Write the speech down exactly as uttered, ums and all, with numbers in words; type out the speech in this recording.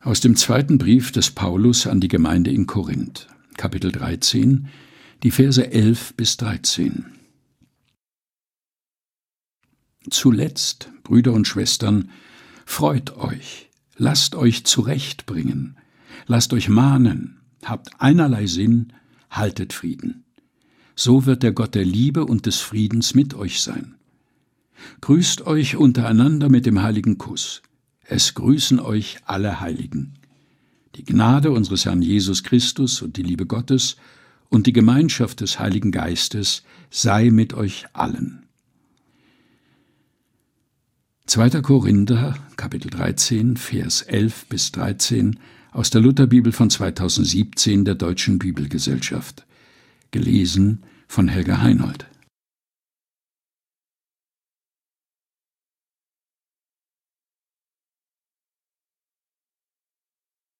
Aus dem zweiten Brief des Paulus an die Gemeinde in Korinth, Kapitel dreizehn, die Verse elf bis dreizehn. Zuletzt, Brüder und Schwestern, freut euch, lasst euch zurechtbringen, lasst euch mahnen, habt einerlei Sinn, haltet Frieden. So wird der Gott der Liebe und des Friedens mit euch sein. Grüßt euch untereinander mit dem heiligen Kuss. Es grüßen euch alle Heiligen. Die Gnade unseres Herrn Jesus Christus und die Liebe Gottes und die Gemeinschaft des Heiligen Geistes sei mit euch allen. zweiter Korinther, Kapitel dreizehn, Vers elf bis dreizehn aus der Lutherbibel von zweitausendsiebzehn der Deutschen Bibelgesellschaft. Gelesen von Helga Heinold.